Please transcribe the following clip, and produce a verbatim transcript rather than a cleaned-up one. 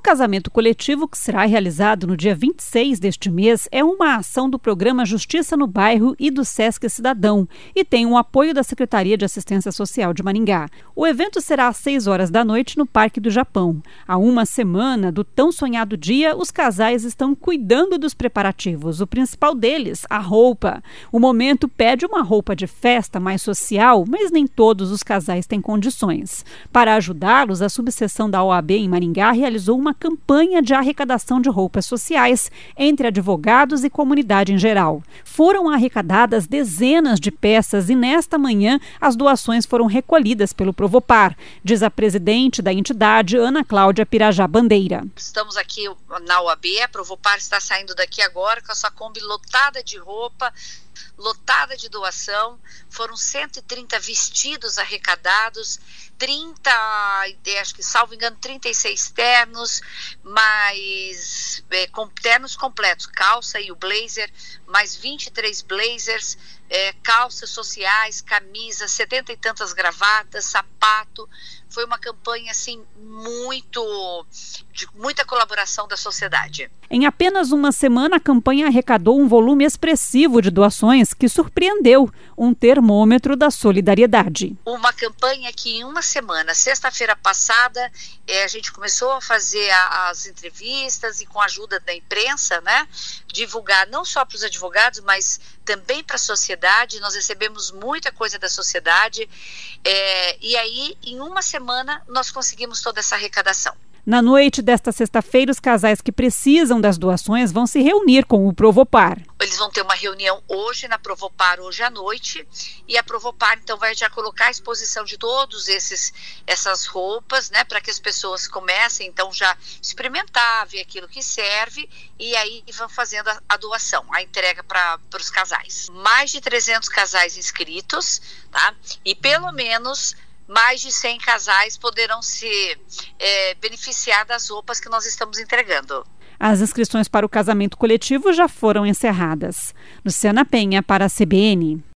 casamento coletivo, que será realizado no dia vinte e seis deste mês, é uma ação do programa Justiça no Bairro e do Sesc Cidadão e tem o apoio da Secretaria de Assistência Social de Maringá. O evento será às seis horas da noite no Parque do Japão. Há uma semana do tão sonhado dia, os casais estão cuidando dos preparativos. O principal deles, a roupa. O momento pede uma roupa de festa mais social, mas nem todos os casais têm condições. Para ajudá-los, a subseção da O A B em Maringá realizou uma campanha de arrecadação de roupas sociais entre advogados e comunidade em geral. Foram arrecadadas dezenas de peças e nesta manhã as doações foram recolhidas pelo Provopar, diz a presidente da entidade, Ana Cláudia Pirajá Bandeira. Estamos aqui na O A B, a Provopar está saindo daqui agora com a sua Kombi lotada de roupa, lotada de doação. Foram cento e trinta vestidos arrecadados, trinta, acho que salvo engano, trinta e seis ternos, mais é, com, ternos completos, calça e o blazer, mais vinte e três blazers, é, calças sociais, camisas, setenta e tantas gravatas, sapato. Foi uma campanha assim muito de muita colaboração da sociedade. Em apenas uma semana, a campanha arrecadou um volume expressivo de doações que surpreendeu, um termômetro da solidariedade. Uma campanha que em uma semana, sexta-feira passada, é, a gente começou a fazer a, as entrevistas e com a ajuda da imprensa, né, divulgar não só para os advogados, mas também para a sociedade. Nós recebemos muita coisa da sociedade é, e aí em uma semana nós conseguimos toda essa arrecadação. Na noite desta sexta-feira, os casais que precisam das doações vão se reunir com o Provopar. Eles vão ter uma reunião hoje na Provopar, hoje à noite, e a Provopar então vai já colocar a exposição de todos esses essas roupas, né, para que as pessoas comecem então já experimentar, ver aquilo que serve e aí vão fazendo a, a doação, a entrega para os casais. Mais de trezentos casais inscritos, tá? E pelo menos mais de cem casais poderão se é, beneficiar das roupas que nós estamos entregando. As inscrições para o casamento coletivo já foram encerradas. Luciana Penha para a C B N.